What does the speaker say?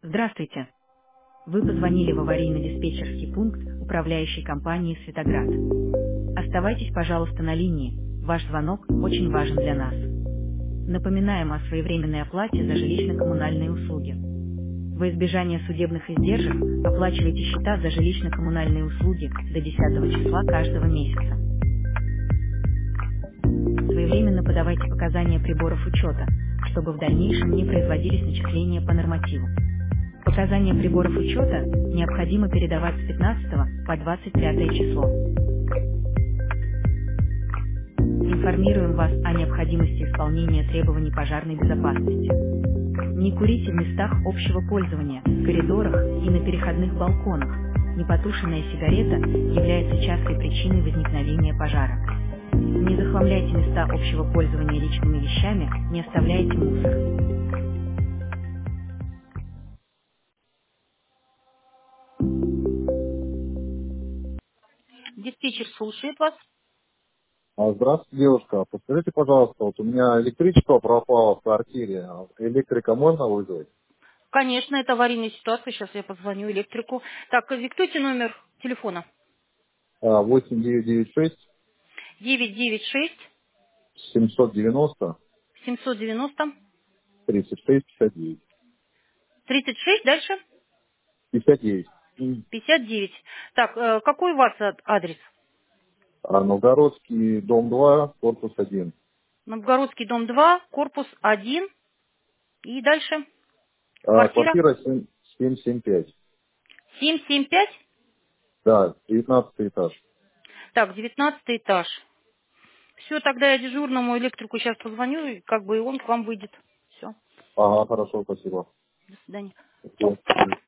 Здравствуйте. Вы позвонили в аварийно-диспетчерский пункт управляющей компании «Светоград». Оставайтесь, пожалуйста, на линии. Ваш звонок очень важен для нас. Напоминаем о своевременной оплате за жилищно-коммунальные услуги. Во избежание судебных издержек оплачивайте счета за жилищно-коммунальные услуги до 10 числа каждого месяца. Своевременно подавайте показания приборов учета, чтобы в дальнейшем не производились начисления по нормативу. Показания приборов учета необходимо передавать с 15 по 25 число. Информируем вас о необходимости исполнения требований пожарной безопасности. Не курите в местах общего пользования, в коридорах и на переходных балконах. Непотушенная сигарета является частой причиной возникновения пожара. Не захламляйте места общего пользования личными вещами, не оставляйте мусор. Диспетчер слушает вас. Здравствуйте, девушка. Подскажите, пожалуйста, вот у меня электричество пропало в квартире. Электрика можно вызвать? Конечно, это аварийная ситуация. Сейчас я позвоню электрику. Так, диктуйте номер телефона. 8996 996 790 790 36 59. 36, дальше 59. 59. Так, какой у вас адрес? Новгородский, дом 2, корпус 1. Новгородский, дом 2, корпус 1. И дальше квартира Квартира 775. 775. Да, 19 этаж. Так, 19 этаж. Все, тогда я дежурному электрику сейчас позвоню, и как бы и он к вам выйдет. Все, Ага, хорошо, спасибо. до свидания. Спасибо.